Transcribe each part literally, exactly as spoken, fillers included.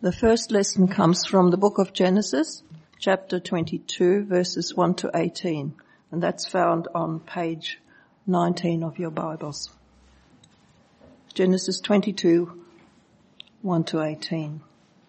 The first lesson comes from the book of Genesis, chapter twenty-two, verses one to eighteen, and that's found on page nineteen of your Bibles. Genesis twenty-two, one to eighteen.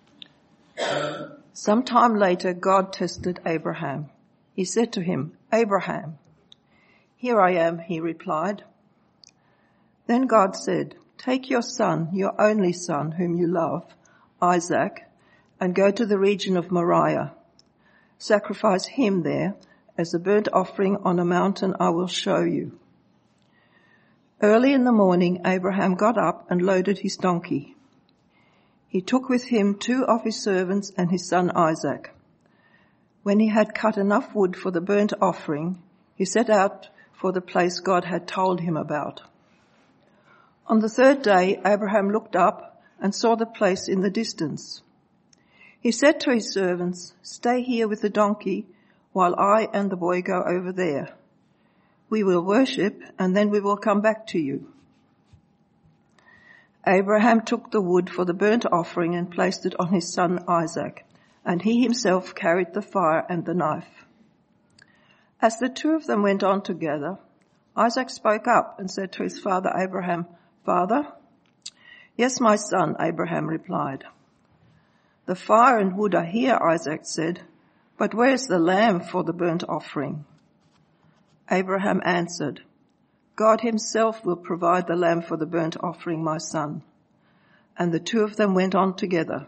Sometime later, God tested Abraham. He said to him, "Abraham." "Here I am," he replied. Then God said, "Take your son, your only son, whom you love, Isaac, and go to the region of Moriah. Sacrifice him there as a burnt offering on a mountain I will show you." Early in the morning, Abraham got up and loaded his donkey. He took with him two of his servants and his son Isaac. When he had cut enough wood for the burnt offering, he set out for the place God had told him about. On the third day, Abraham looked up and saw the place in the distance. He said to his servants, "Stay here with the donkey while I and the boy go over there. We will worship and then we will come back to you." Abraham took the wood for the burnt offering and placed it on his son Isaac, and he himself carried the fire and the knife. As the two of them went on together, Isaac spoke up and said to his father Abraham, "Father?" "Yes, my son," Abraham replied. "The fire and wood are here," Isaac said, "but where is the lamb for the burnt offering?" Abraham answered, "God himself will provide the lamb for the burnt offering, my son." And the two of them went on together.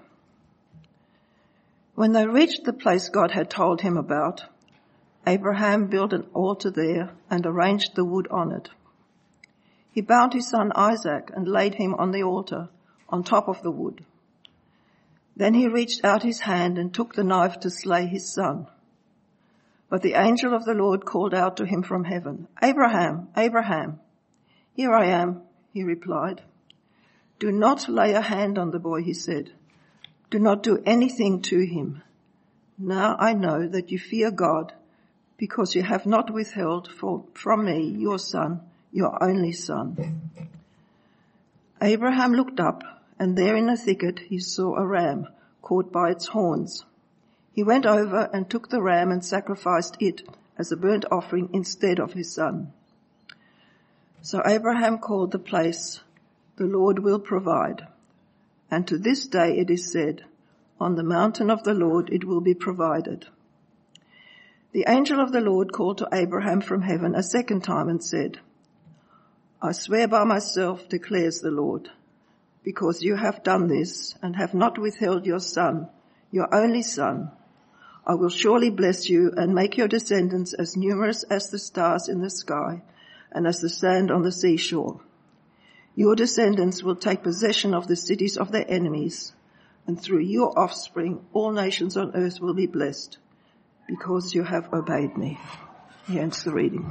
When they reached the place God had told him about, Abraham built an altar there and arranged the wood on it. He bound his son Isaac and laid him on the altar, on top of the wood. Then he reached out his hand and took the knife to slay his son. But the angel of the Lord called out to him from heaven, "Abraham, Abraham." "Here I am," he replied. "Do not lay a hand on the boy," he said. "Do not do anything to him. Now I know that you fear God, because you have not withheld for, from me your son, your only son." Abraham looked up, and there in a thicket he saw a ram caught by its horns. He went over and took the ram and sacrificed it as a burnt offering instead of his son. So Abraham called the place, "The Lord will provide." And to this day it is said, "On the mountain of the Lord it will be provided." The angel of the Lord called to Abraham from heaven a second time and said, "I swear by myself, declares the Lord, because you have done this and have not withheld your son, your only son, I will surely bless you and make your descendants as numerous as the stars in the sky and as the sand on the seashore. Your descendants will take possession of the cities of their enemies, and through your offspring all nations on earth will be blessed, because you have obeyed me." Here ends the reading.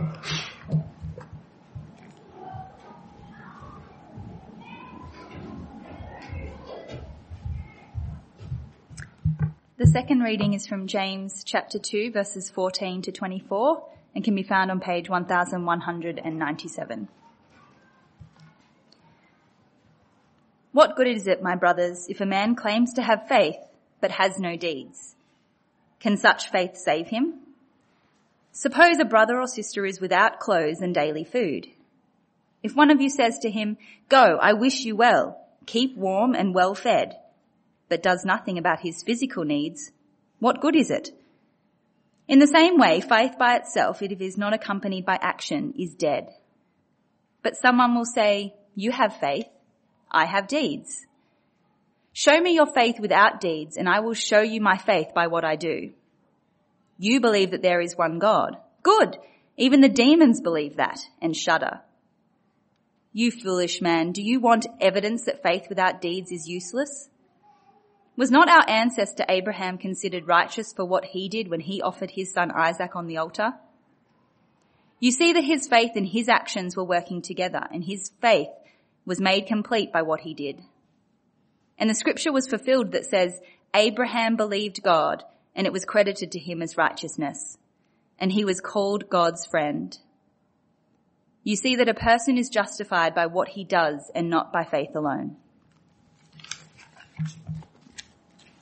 The second reading is from James chapter two, verses fourteen to twenty-four, and can be found on page one thousand one hundred ninety-seven. "What good is it, my brothers, if a man claims to have faith but has no deeds? Can such faith save him? Suppose a brother or sister is without clothes and daily food. If one of you says to him, 'Go, I wish you well, keep warm and well fed,' but does nothing about his physical needs, what good is it? In the same way, faith by itself, if it is not accompanied by action, is dead. But someone will say, 'You have faith, I have deeds. Show me your faith without deeds, and I will show you my faith by what I do. You believe that there is one God. Good! Even the demons believe that and shudder. You foolish man, do you want evidence that faith without deeds is useless? Was not our ancestor Abraham considered righteous for what he did when he offered his son Isaac on the altar? You see that his faith and his actions were working together, and his faith was made complete by what he did. And the scripture was fulfilled that says, Abraham believed God, and it was credited to him as righteousness, and he was called God's friend. You see that a person is justified by what he does and not by faith alone."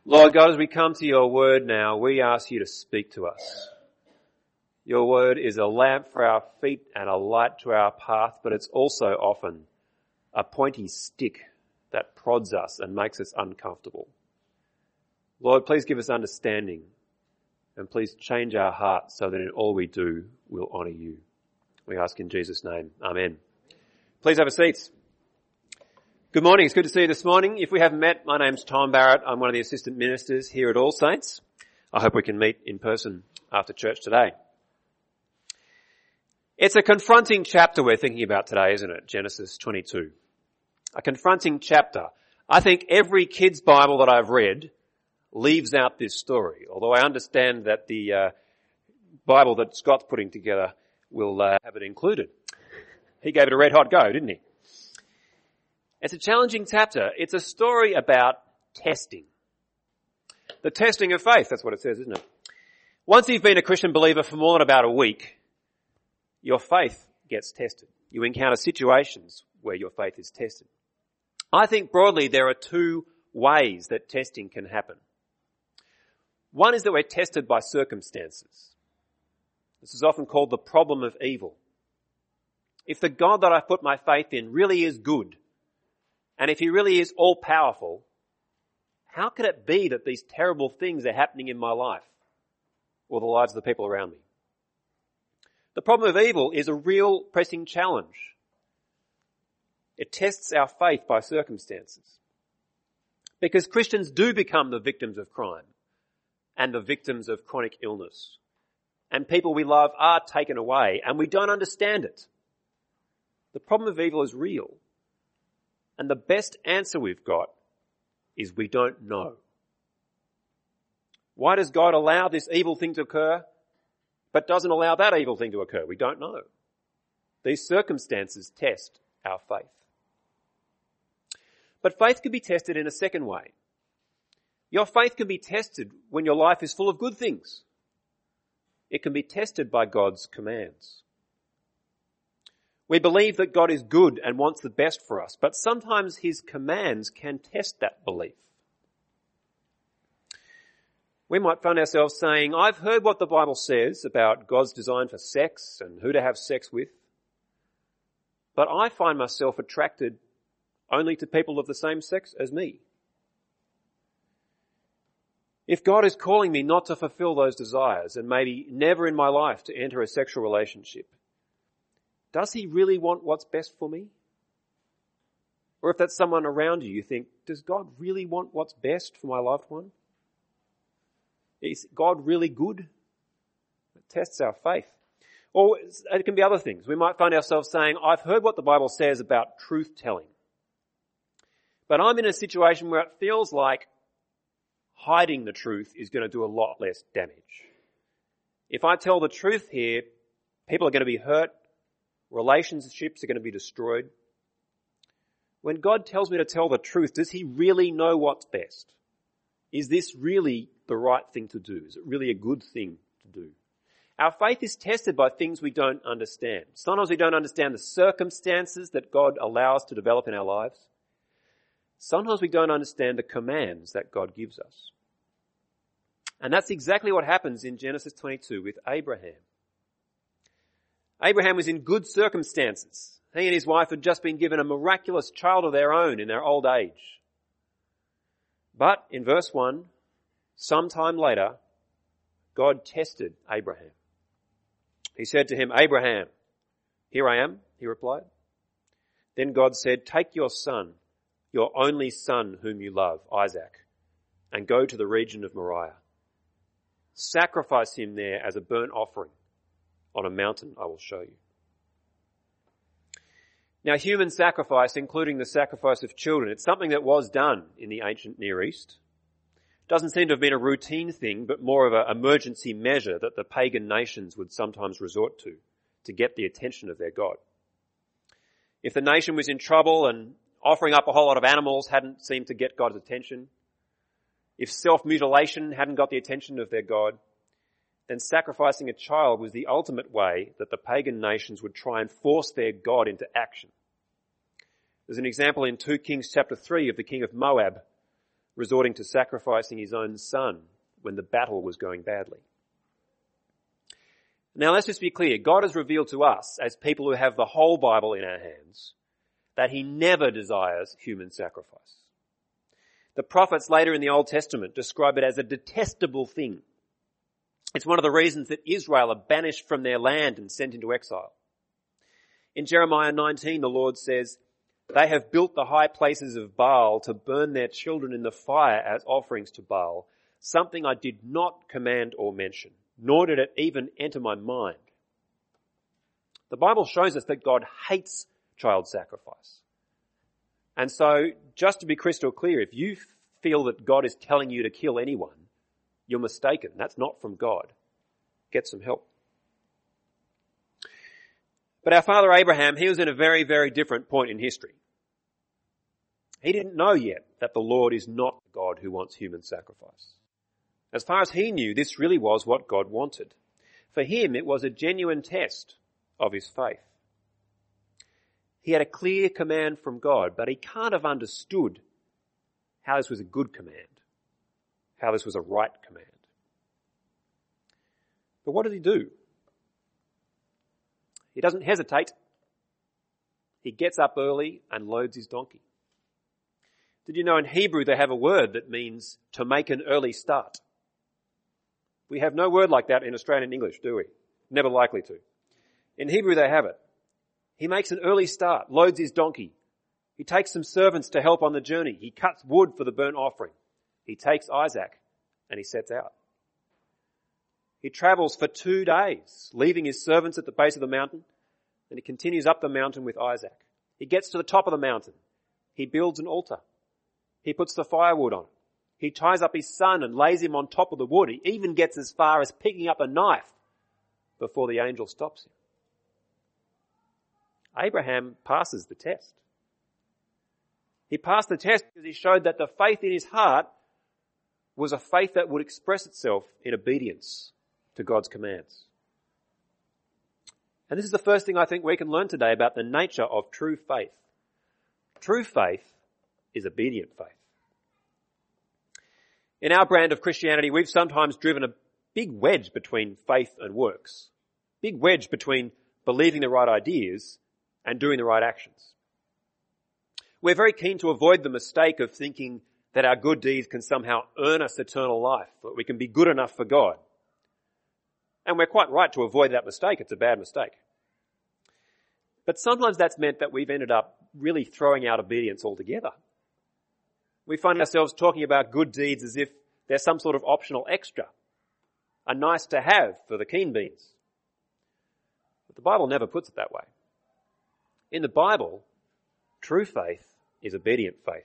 Lord God, as we come to your word now, we ask you to speak to us. Your word is a lamp for our feet and a light to our path, but it's also often a pointy stick that prods us and makes us uncomfortable. Lord, please give us understanding and please change our hearts so that in all we do, we'll honour you. We ask in Jesus' name. Amen. Please have a seat. Good morning. It's good to see you this morning. If we haven't met, my name's Tom Barrett. I'm one of the assistant ministers here at All Saints. I hope we can meet in person after church today. It's a confronting chapter we're thinking about today, isn't it? Genesis twenty-two. A confronting chapter. I think every kid's Bible that I've read leaves out this story, although I understand that the uh, Bible that Scott's putting together will uh, have it included. He gave it a red hot go, didn't he? It's a challenging chapter. It's a story about testing. The testing of faith, that's what it says, isn't it? Once you've been a Christian believer for more than about a week, your faith gets tested. You encounter situations where your faith is tested. I think broadly there are two ways that testing can happen. One is that we're tested by circumstances. This is often called the problem of evil. If the God that I've put my faith in really is good, and if he really is all-powerful, how can it be that these terrible things are happening in my life or the lives of the people around me? The problem of evil is a real pressing challenge. It tests our faith by circumstances. Because Christians do become the victims of crime and the victims of chronic illness. And people we love are taken away and we don't understand it. The problem of evil is real. And the best answer we've got is we don't know. Why does God allow this evil thing to occur, but doesn't allow that evil thing to occur? We don't know. These circumstances test our faith. But faith can be tested in a second way. Your faith can be tested when your life is full of good things. It can be tested by God's commands. We believe that God is good and wants the best for us, but sometimes his commands can test that belief. We might find ourselves saying, I've heard what the Bible says about God's design for sex and who to have sex with, but I find myself attracted only to people of the same sex as me. If God is calling me not to fulfill those desires and maybe never in my life to enter a sexual relationship, does he really want what's best for me? Or if that's someone around you, you think, does God really want what's best for my loved one? Is God really good? It tests our faith. Or it can be other things. We might find ourselves saying, I've heard what the Bible says about truth-telling, but I'm in a situation where it feels like hiding the truth is going to do a lot less damage. If I tell the truth here, people are going to be hurt, relationships are going to be destroyed. When God tells me to tell the truth, does he really know what's best? Is this really the right thing to do? Is it really a good thing to do? Our faith is tested by things we don't understand. Sometimes we don't understand the circumstances that God allows to develop in our lives. Sometimes we don't understand the commands that God gives us. And that's exactly what happens in Genesis twenty-two with Abraham. Abraham was in good circumstances. He and his wife had just been given a miraculous child of their own in their old age. But in verse one, sometime later, God tested Abraham. He said to him, Abraham, here I am, he replied. Then God said, take your son, your only son whom you love, Isaac, and go to the region of Moriah. Sacrifice him there as a burnt offering on a mountain I will show you. Now, human sacrifice, including the sacrifice of children, it's something that was done in the ancient Near East. Doesn't seem to have been a routine thing, but more of an emergency measure that the pagan nations would sometimes resort to, to get the attention of their God. If the nation was in trouble and offering up a whole lot of animals hadn't seemed to get God's attention, if self-mutilation hadn't got the attention of their God, then sacrificing a child was the ultimate way that the pagan nations would try and force their God into action. There's an example in two Kings chapter three of the king of Moab, resorting to sacrificing his own son when the battle was going badly. Now let's just be clear. God has revealed to us, as people who have the whole Bible in our hands, that he never desires human sacrifice. The prophets later in the Old Testament describe it as a detestable thing. It's one of the reasons that Israel are banished from their land and sent into exile. In Jeremiah nineteen, the Lord says, "They have built the high places of Baal to burn their children in the fire as offerings to Baal, something I did not command or mention, nor did it even enter my mind." The Bible shows us that God hates child sacrifice. And so, just to be crystal clear, if you feel that God is telling you to kill anyone, you're mistaken. That's not from God. Get some help. But our father Abraham, he was in a very, very different point in history. He didn't know yet that the Lord is not the God who wants human sacrifice. As far as he knew, this really was what God wanted. For him, it was a genuine test of his faith. He had a clear command from God, but he can't have understood how this was a good command, how this was a right command. But what did he do? He doesn't hesitate. He gets up early and loads his donkey. Did you know in Hebrew they have a word that means to make an early start? We have no word like that in Australian English, do we? Never likely to. In Hebrew they have it. He makes an early start, loads his donkey. He takes some servants to help on the journey. He cuts wood for the burnt offering. He takes Isaac and he sets out. He travels for two days, leaving his servants at the base of the mountain, and he continues up the mountain with Isaac. He gets to the top of the mountain. He builds an altar. He puts the firewood on it. He ties up his son and lays him on top of the wood. He even gets as far as picking up a knife before the angel stops him. Abraham passes the test. He passed the test because he showed that the faith in his heart was a faith that would express itself in obedience to God's commands. And this is the first thing I think we can learn today about the nature of true faith. True faith is obedient faith. In our brand of Christianity, we've sometimes driven a big wedge between faith and works. Big wedge between believing the right ideas and doing the right actions. We're very keen to avoid the mistake of thinking that our good deeds can somehow earn us eternal life, that we can be good enough for God. And we're quite right to avoid that mistake. It's a bad mistake. But sometimes that's meant that we've ended up really throwing out obedience altogether. We find ourselves talking about good deeds as if they're some sort of optional extra, a nice to have for the keen beans. But the Bible never puts it that way. In the Bible, true faith is obedient faith.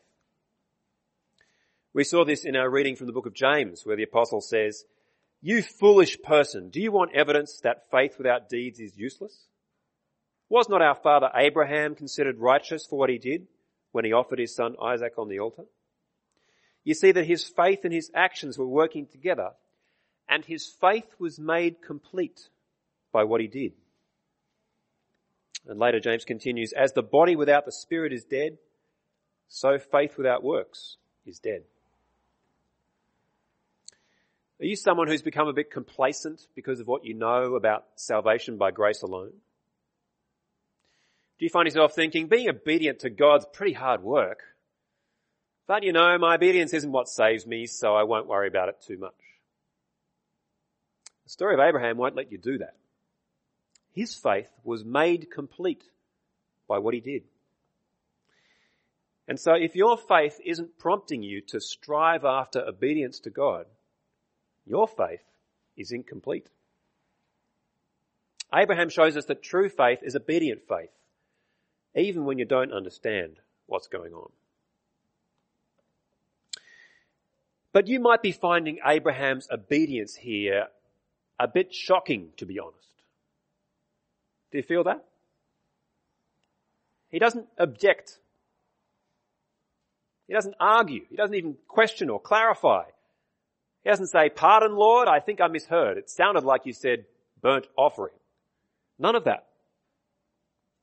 We saw this in our reading from the book of James, where the apostle says, "You foolish person, do you want evidence that faith without deeds is useless? Was not our father Abraham considered righteous for what he did when he offered his son Isaac on the altar? You see that his faith and his actions were working together, and his faith was made complete by what he did." And later James continues, "As the body without the spirit is dead, so faith without works is dead." Are you someone who's become a bit complacent because of what you know about salvation by grace alone? Do you find yourself thinking, being obedient to God's pretty hard work, but you know, my obedience isn't what saves me, so I won't worry about it too much? The story of Abraham won't let you do that. His faith was made complete by what he did. And so if your faith isn't prompting you to strive after obedience to God, your faith is incomplete. Abraham shows us that true faith is obedient faith, even when you don't understand what's going on. But you might be finding Abraham's obedience here a bit shocking, to be honest. Do you feel that? He doesn't object. He doesn't argue. He doesn't even question or clarify. He doesn't say, "Pardon, Lord, I think I misheard. It sounded like you said burnt offering." None of that.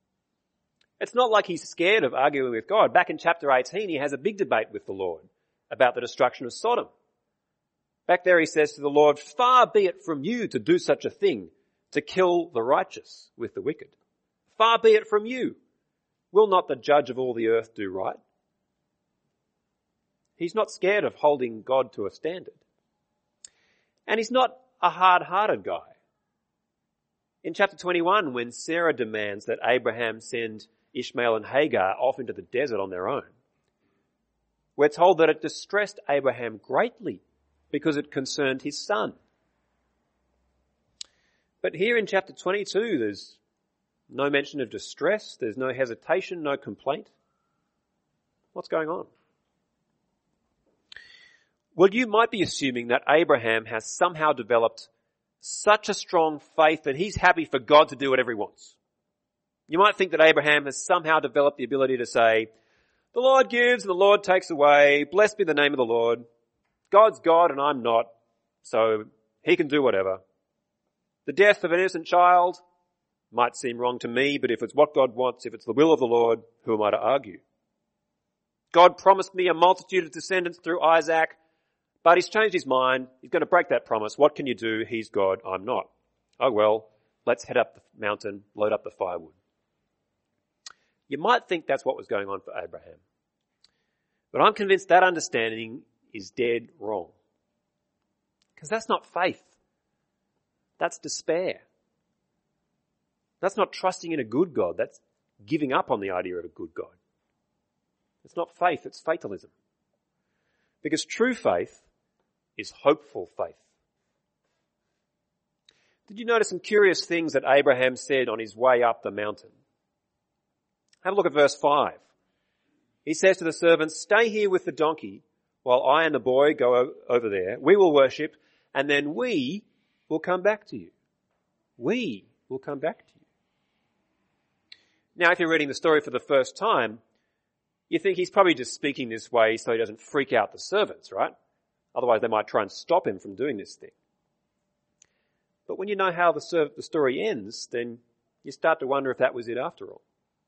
It's not like he's scared of arguing with God. Back in chapter eighteen, he has a big debate with the Lord about the destruction of Sodom. Back there he says to the Lord, far be it from you to do such a thing, to kill the righteous with the wicked. Far be it from you. Will not the judge of all the earth do right? He's not scared of holding God to a standard. And he's not a hard-hearted guy. In chapter twenty-one, when Sarah demands that Abraham send Ishmael and Hagar off into the desert on their own, we're told that it distressed Abraham greatly because it concerned his son. But here in chapter twenty-two, there's no mention of distress, there's no hesitation, no complaint. What's going on? Well, you might be assuming that Abraham has somehow developed such a strong faith that he's happy for God to do whatever he wants. You might think that Abraham has somehow developed the ability to say, the Lord gives and the Lord takes away, blessed be the name of the Lord. God's God and I'm not, so he can do whatever. The death of an innocent child might seem wrong to me, but if it's what God wants, if it's the will of the Lord, who am I to argue? God promised me a multitude of descendants through Isaac, but he's changed his mind. He's going to break that promise. What can you do? He's God, I'm not. Oh well, let's head up the mountain, load up the firewood. You might think that's what was going on for Abraham. But I'm convinced that understanding is dead wrong. Because that's not faith. That's despair. That's not trusting in a good God. That's giving up on the idea of a good God. It's not faith, it's fatalism. Because true faith is hopeful faith. Did you notice some curious things that Abraham said on his way up the mountain? Have a look at verse five. He says to the servants, stay here with the donkey while I and the boy go over there. We will worship and then we will come back to you. We will come back to you. Now, if you're reading the story for the first time, you think he's probably just speaking this way so he doesn't freak out the servants, right? Otherwise they might try and stop him from doing this thing. But when you know how the, serv- the story ends, then you start to wonder if that was it after all.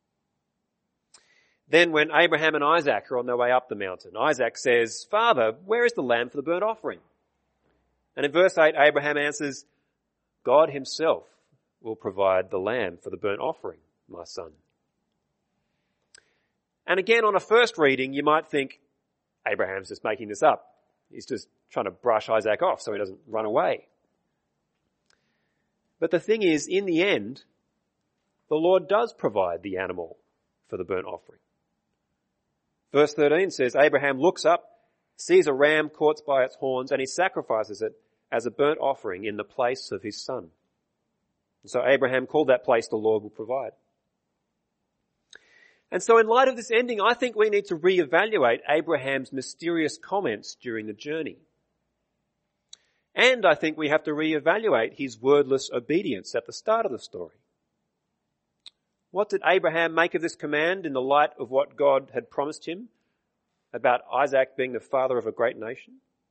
Then when Abraham and Isaac are on their way up the mountain, Isaac says, Father, where is the lamb for the burnt offering? And in verse eight, Abraham answers, God himself will provide the lamb for the burnt offering, my son. And again, on a first reading, you might think, Abraham's just making this up. He's just trying to brush Isaac off so he doesn't run away. But the thing is, in the end, the Lord does provide the animal for the burnt offering. Verse thirteen says, Abraham looks up, sees a ram caught by its horns, and he sacrifices it as a burnt offering in the place of his son. And so Abraham called that place the Lord will provide. And so in light of this ending, I think we need to reevaluate Abraham's mysterious comments during the journey. And I think we have to reevaluate his wordless obedience at the start of the story. What did Abraham make of this command in the light of what God had promised him about Isaac being the father of a great nation?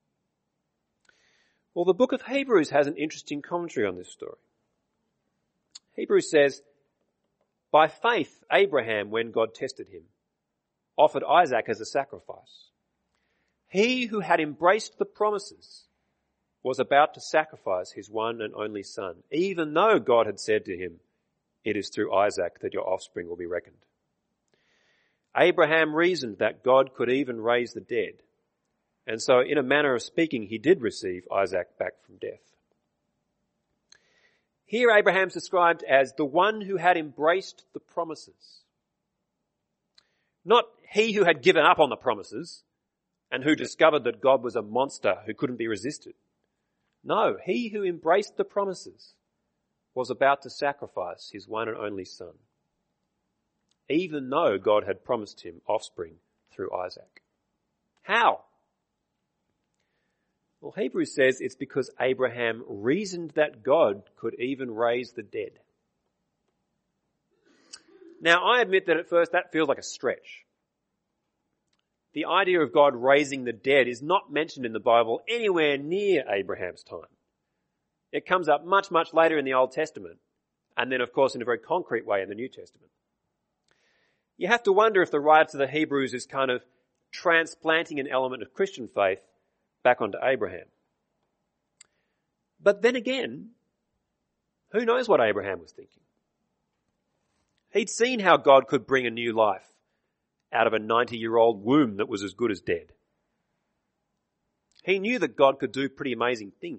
Well, the book of Hebrews has an interesting commentary on this story. Hebrews says, by faith, Abraham, when God tested him, offered Isaac as a sacrifice. He who had embraced the promises was about to sacrifice his one and only son, even though God had said to him, it is through Isaac that your offspring will be reckoned. Abraham reasoned that God could even raise the dead, and so in a manner of speaking, he did receive Isaac back from death. Here Abraham's described as the one who had embraced the promises. Not he who had given up on the promises and who discovered that God was a monster who couldn't be resisted. No, he who embraced the promises was about to sacrifice his one and only son, even though God had promised him offspring through Isaac. How? Well, Hebrews says it's because Abraham reasoned that God could even raise the dead. Now, I admit that at first that feels like a stretch. The idea of God raising the dead is not mentioned in the Bible anywhere near Abraham's time. It comes up much, much later in the Old Testament, and then, of course, in a very concrete way in the New Testament. You have to wonder if the writer to the Hebrews is kind of transplanting an element of Christian faith back onto Abraham. But then again, who knows what Abraham was thinking? He'd seen how God could bring a new life out of a ninety-year-old womb that was as good as dead. He knew that God could do pretty amazing things.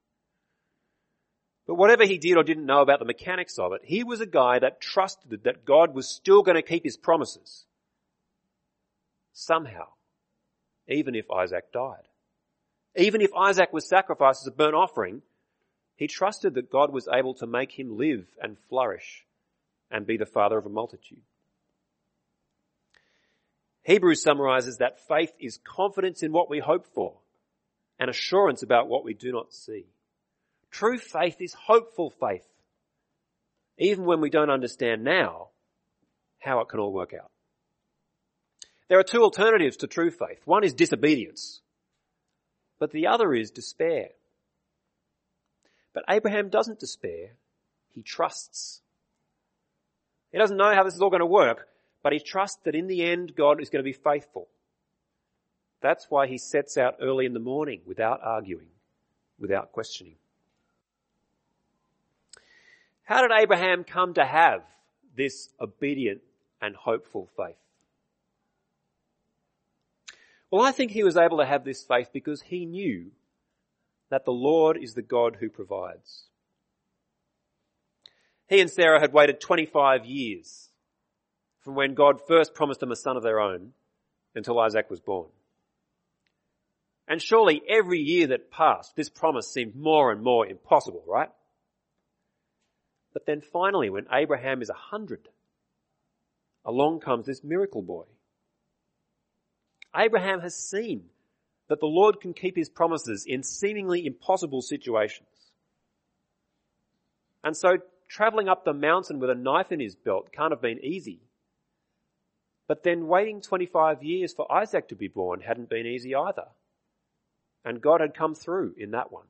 But whatever he did or didn't know about the mechanics of it, he was a guy that trusted that God was still going to keep his promises. Somehow. Even if Isaac died. Even if Isaac was sacrificed as a burnt offering, he trusted that God was able to make him live and flourish and be the father of a multitude. Hebrews summarizes that faith is confidence in what we hope for and assurance about what we do not see. True faith is hopeful faith, even when we don't understand now how it can all work out. There are two alternatives to true faith. One is disobedience, but the other is despair. But Abraham doesn't despair, he trusts. He doesn't know how this is all going to work, but he trusts that in the end God is going to be faithful. That's why he sets out early in the morning without arguing, without questioning. How did Abraham come to have this obedient and hopeful faith? Well, I think he was able to have this faith because he knew that the Lord is the God who provides. He and Sarah had waited twenty-five years from when God first promised them a son of their own until Isaac was born. And surely every year that passed, this promise seemed more and more impossible, right? But then finally, when Abraham is a hundred, along comes this miracle boy. Abraham has seen that the Lord can keep his promises in seemingly impossible situations. And so travelling up the mountain with a knife in his belt can't have been easy. But then waiting twenty-five years for Isaac to be born hadn't been easy either. And God had come through in that one.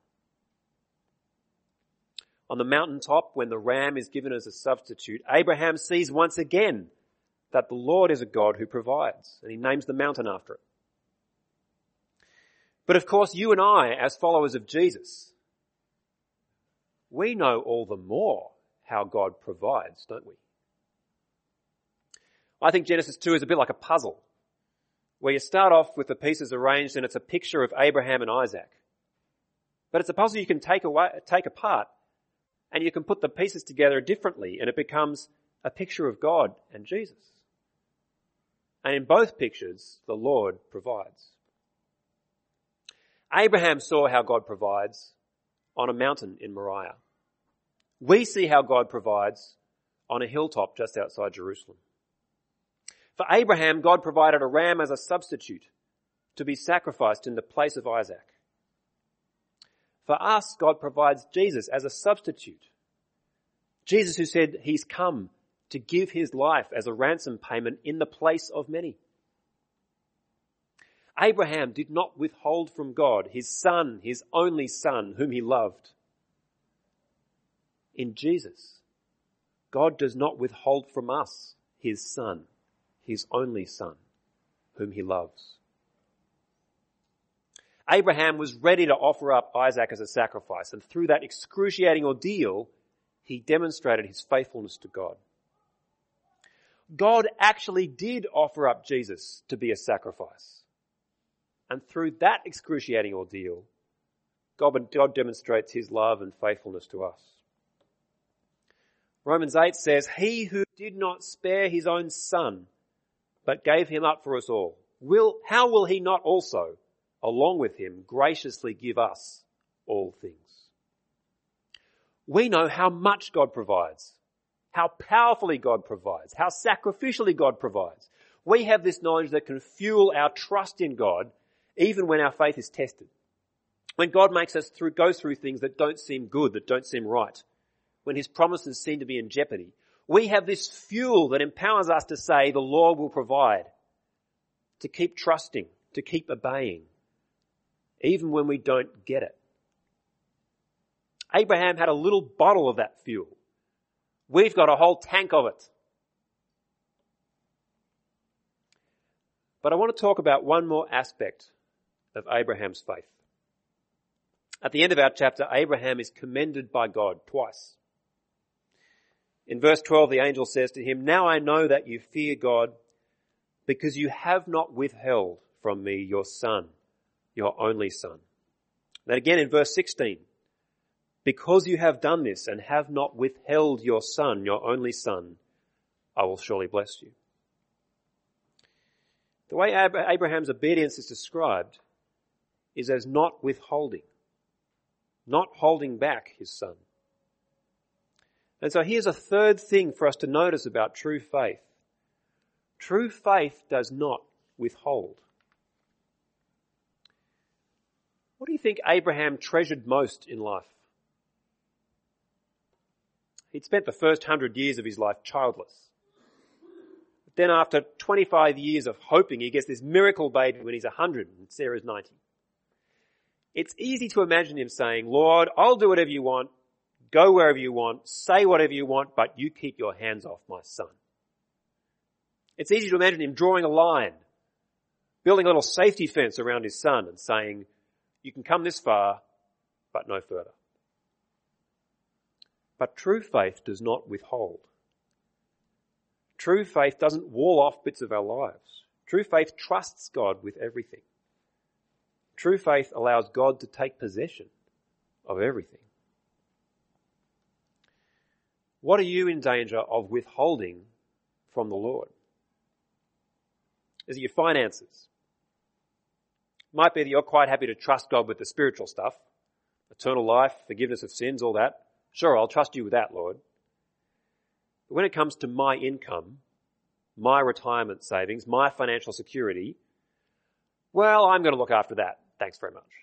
On the mountaintop, when the ram is given as a substitute, Abraham sees once again that the Lord is a God who provides, and he names the mountain after it. But of course, you and I, as followers of Jesus, we know all the more how God provides, don't we? I think Genesis two is a bit like a puzzle, where you start off with the pieces arranged and it's a picture of Abraham and Isaac. But it's a puzzle you can take away, take apart, and you can put the pieces together differently, and it becomes a picture of God and Jesus. And in both pictures, the Lord provides. Abraham saw how God provides on a mountain in Moriah. We see how God provides on a hilltop just outside Jerusalem. For Abraham, God provided a ram as a substitute to be sacrificed in the place of Isaac. For us, God provides Jesus as a substitute. Jesus who said he's come to give his life as a ransom payment in the place of many. Abraham did not withhold from God his son, his only son, whom he loved. In Jesus, God does not withhold from us his son, his only son, whom he loves. Abraham was ready to offer up Isaac as a sacrifice, and through that excruciating ordeal, he demonstrated his faithfulness to God. God actually did offer up Jesus to be a sacrifice. And through that excruciating ordeal, God, God demonstrates his love and faithfulness to us. Romans eight says, "He who did not spare his own son, but gave him up for us all, will, how will he not also, along with him, graciously give us all things?" We know how much God provides, how powerfully God provides, how sacrificially God provides. We have this knowledge that can fuel our trust in God even when our faith is tested. When God makes us through, go through things that don't seem good, that don't seem right, when his promises seem to be in jeopardy, we have this fuel that empowers us to say the Lord will provide, to keep trusting, to keep obeying, even when we don't get it. Abraham had a little bottle of that fuel. We've got a whole tank of it. But I want to talk about one more aspect of Abraham's faith. At the end of our chapter, Abraham is commended by God twice. In verse twelve, the angel says to him, "Now I know that you fear God, because you have not withheld from me your son, your only son." Then again in verse sixteen, "Because you have done this and have not withheld your son, your only son, I will surely bless you." The way Abraham's obedience is described is as not withholding, not holding back his son. And so here's a third thing for us to notice about true faith. True faith does not withhold. What do you think Abraham treasured most in life? He'd spent the first hundred years of his life childless. But then after twenty-five years of hoping, he gets this miracle baby when he's one hundred and Sarah's ninety. It's easy to imagine him saying, "Lord, I'll do whatever you want, go wherever you want, say whatever you want, but you keep your hands off my son." It's easy to imagine him drawing a line, building a little safety fence around his son and saying, "You can come this far, but no further." But true faith does not withhold. True faith doesn't wall off bits of our lives. True faith trusts God with everything. True faith allows God to take possession of everything. What are you in danger of withholding from the Lord? Is it your finances? It might be that you're quite happy to trust God with the spiritual stuff, eternal life, forgiveness of sins, all that. Sure, I'll trust you with that, Lord. But when it comes to my income, my retirement savings, my financial security, well, I'm going to look after that. Thanks very much.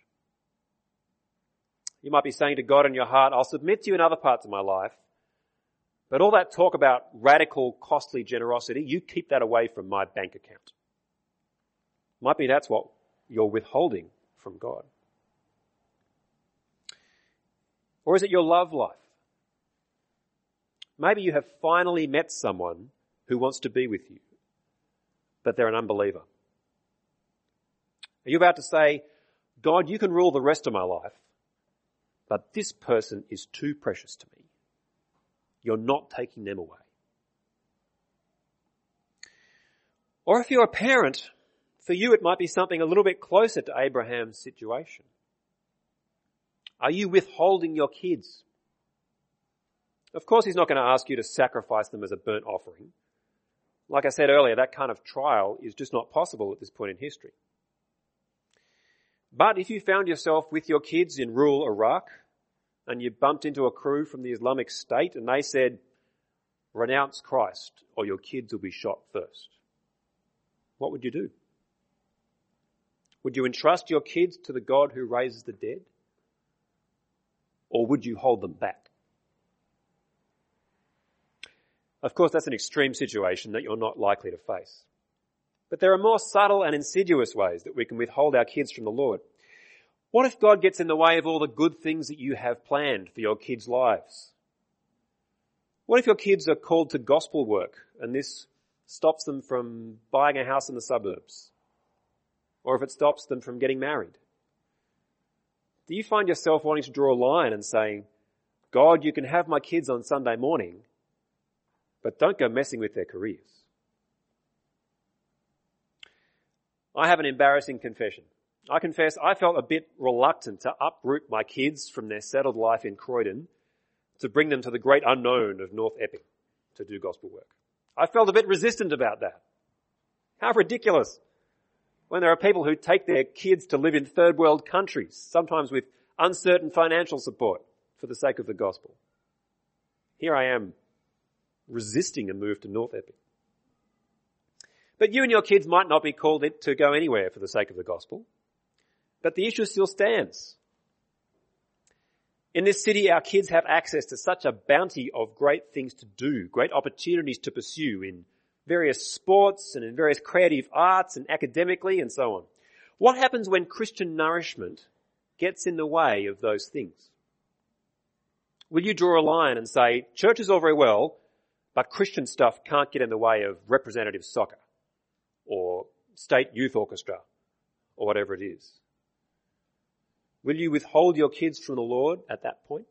You might be saying to God in your heart, "I'll submit to you in other parts of my life, but all that talk about radical, costly generosity, you keep that away from my bank account." Might be that's what you're withholding from God. Or is it your love life? Maybe you have finally met someone who wants to be with you, but they're an unbeliever. Are you about to say, "God, you can rule the rest of my life, but this person is too precious to me. You're not taking them away"? Or if you're a parent, for you it might be something a little bit closer to Abraham's situation. Are you withholding your kids? Of course, he's not going to ask you to sacrifice them as a burnt offering. Like I said earlier, that kind of trial is just not possible at this point in history. But if you found yourself with your kids in rural Iraq and you bumped into a crew from the Islamic State and they said, "Renounce Christ or your kids will be shot first," what would you do? Would you entrust your kids to the God who raises the dead? Or would you hold them back? Of course, that's an extreme situation that you're not likely to face. But there are more subtle and insidious ways that we can withhold our kids from the Lord. What if God gets in the way of all the good things that you have planned for your kids' lives? What if your kids are called to gospel work and this stops them from buying a house in the suburbs? Or if it stops them from getting married? Do you find yourself wanting to draw a line and saying, "God, you can have my kids on Sunday morning, but don't go messing with their careers"? I have an embarrassing confession. I confess I felt a bit reluctant to uproot my kids from their settled life in Croydon to bring them to the great unknown of North Epping to do gospel work. I felt a bit resistant about that. How ridiculous when there are people who take their kids to live in third world countries, sometimes with uncertain financial support for the sake of the gospel. Here I am resisting a move to North Epping. But you and your kids might not be called to go anywhere for the sake of the gospel. But the issue still stands. In this city, our kids have access to such a bounty of great things to do, great opportunities to pursue in various sports and in various creative arts and academically and so on. What happens when Christian nourishment gets in the way of those things? Will you draw a line and say, church is all very well, but Christian stuff can't get in the way of representative soccer or state youth orchestra or whatever it is? Will you withhold your kids from the Lord at that point?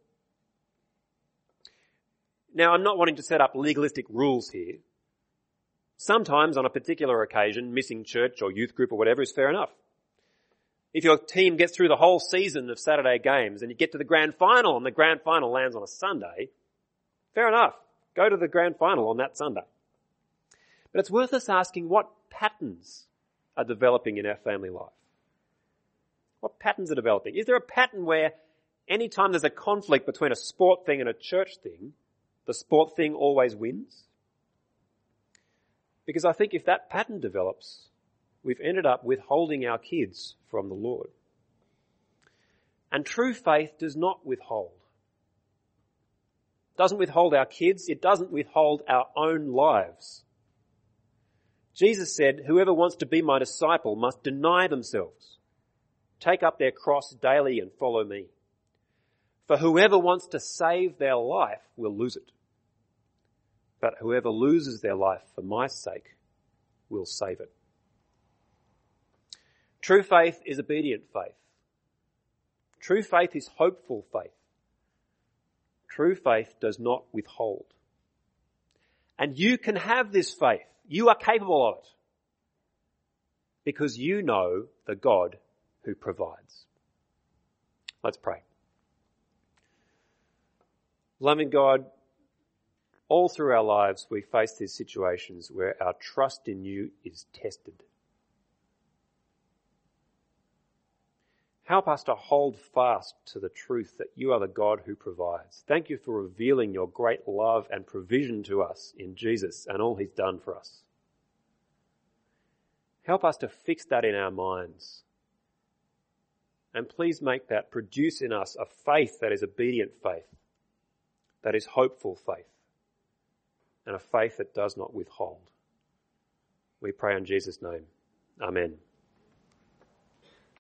Now, I'm not wanting to set up legalistic rules here. Sometimes on a particular occasion, missing church or youth group or whatever is fair enough. If your team gets through the whole season of Saturday games and you get to the grand final and the grand final lands on a Sunday, fair enough. Go to the grand final on that Sunday. But it's worth us asking what patterns are developing in our family life. What patterns are developing? Is there a pattern where any time there's a conflict between a sport thing and a church thing, the sport thing always wins? Because I think if that pattern develops, we've ended up withholding our kids from the Lord. And true faith does not withhold. It doesn't withhold our kids. It doesn't withhold our own lives. Jesus said, whoever wants to be my disciple must deny themselves, take up their cross daily and follow me. For whoever wants to save their life will lose it. But whoever loses their life for my sake will save it. True faith is obedient faith. True faith is hopeful faith. True faith does not withhold. And you can have this faith. You are capable of it. Because you know the God who provides. Let's pray. Loving God, all through our lives we face these situations where our trust in you is tested. Help us to hold fast to the truth that you are the God who provides. Thank you for revealing your great love and provision to us in Jesus and all he's done for us. Help us to fix that in our minds. And please make that produce in us a faith that is obedient faith, that is hopeful faith, and a faith that does not withhold. We pray in Jesus' name. Amen.